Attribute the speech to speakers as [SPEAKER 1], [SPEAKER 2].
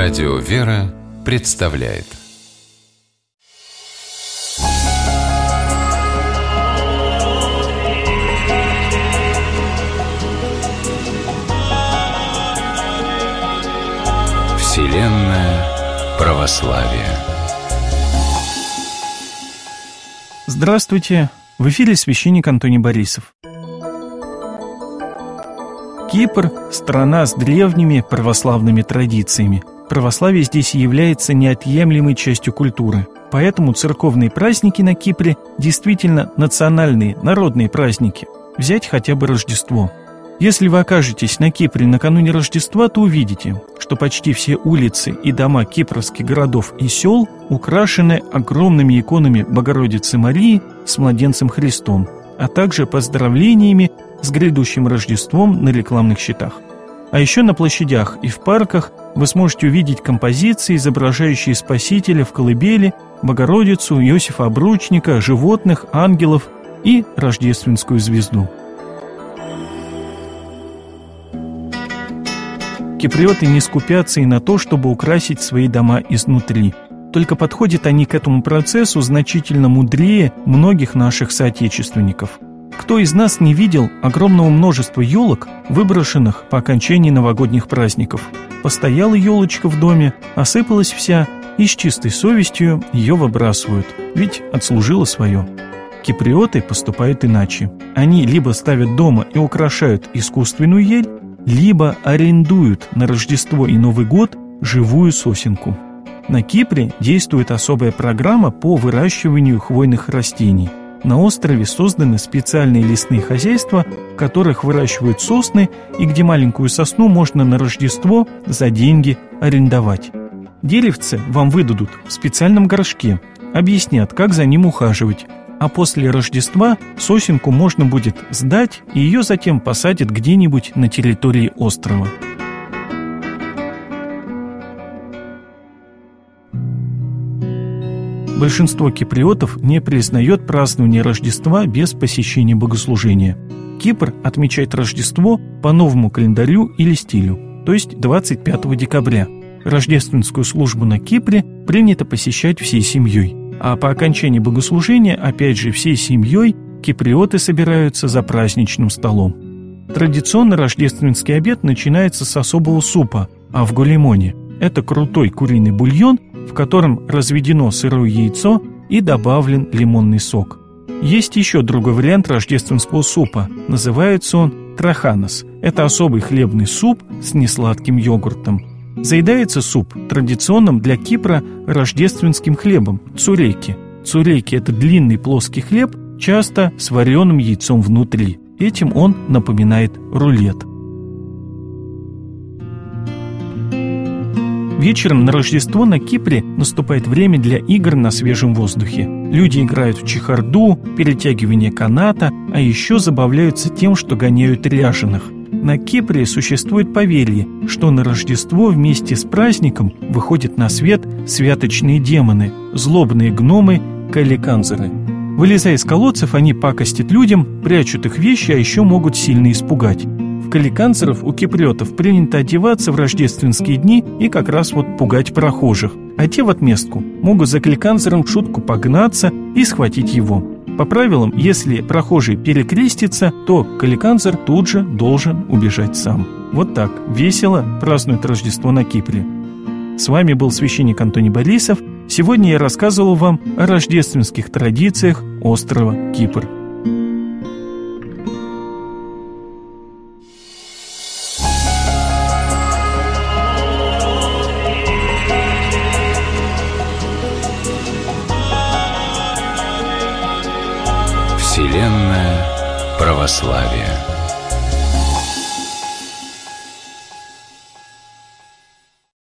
[SPEAKER 1] Радио «Вера» представляет Вселенная православия.
[SPEAKER 2] Здравствуйте! В эфире священник Антоний Борисов. Кипр – страна с древними православными традициями. Православие здесь является неотъемлемой частью культуры. Поэтому церковные праздники на Кипре действительно национальные, народные праздники. Взять хотя бы Рождество. Если вы окажетесь на Кипре накануне Рождества, то увидите, что почти все улицы и дома кипрских городов и сел украшены огромными иконами Богородицы Марии с младенцем Христом, а также поздравлениями с грядущим Рождеством на рекламных щитах. А еще на площадях и в парках вы сможете увидеть композиции, изображающие Спасителя в колыбели, Богородицу, Иосифа Обручника, животных, ангелов и рождественскую звезду. Киприоты не скупятся и на то, чтобы украсить свои дома изнутри. Только подходят они к этому процессу значительно мудрее многих наших соотечественников. Кто из нас не видел огромного множества елок, выброшенных по окончании новогодних праздников? Постояла елочка в доме, осыпалась вся, и с чистой совестью ее выбрасывают, ведь отслужила свое. Киприоты поступают иначе. Они либо ставят дома и украшают искусственную ель, либо арендуют на Рождество и Новый год живую сосенку. На Кипре действует особая программа по выращиванию хвойных растений. На острове созданы специальные лесные хозяйства, в которых выращивают сосны и где маленькую сосну можно на Рождество за деньги арендовать. Деревце вам выдадут в специальном горшке, объяснят, как за ним ухаживать, а после Рождества сосенку можно будет сдать, и ее затем посадят где-нибудь на территории острова. Большинство киприотов не признает празднование Рождества без посещения богослужения. Кипр отмечает Рождество по новому календарю или стилю, то есть 25 декабря. Рождественскую службу на Кипре принято посещать всей семьей, а по окончании богослужения, опять же всей семьей, киприоты собираются за праздничным столом. Традиционно рождественский обед начинается с особого супа – авголимони. Это крутой куриный бульон, в котором разведено сырое яйцо и добавлен лимонный сок. Есть еще другой вариант рождественского супа. Называется он траханос. Это особый хлебный суп с несладким йогуртом. Заедается суп традиционным для Кипра рождественским хлебом – цурейки. Цурейки – это длинный плоский хлеб, часто с вареным яйцом внутри. Этим он напоминает рулет. Вечером на Рождество на Кипре наступает время для игр на свежем воздухе. Люди играют в чехарду, перетягивание каната, а еще забавляются тем, что гоняют ряженых. На Кипре существует поверье, что на Рождество вместе с праздником выходят на свет святочные демоны, злобные гномы каликанзеры. Вылезая из колодцев, они пакостят людям, прячут их вещи, а еще могут сильно испугать. В каликанцеров у киприотов принято одеваться в рождественские дни и как раз вот пугать прохожих. А те в отместку могут за каликанцером в шутку погнаться и схватить его. По правилам, если прохожий перекрестится, то каликанцер тут же должен убежать сам. Вот так весело празднуют Рождество на Кипре. С вами был священник Антоний Борисов. Сегодня я рассказывал вам о рождественских традициях острова Кипр.
[SPEAKER 1] Вселенная православия.